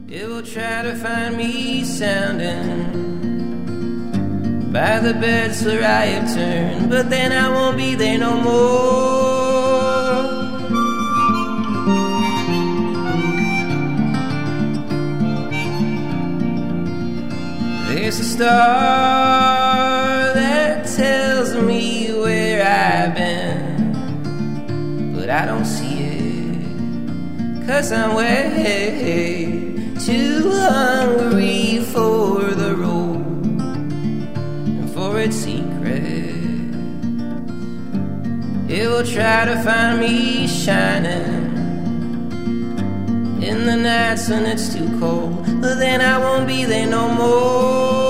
It will try to find me sounding by the beds where I have turned, but then I won't be there no more. There's a star that tells me where I've been, but I don't see it, 'cause I'm way too hungry for the road and for its secret. It will try to find me shining in the nights when it's too cold, but then I won't be there no more.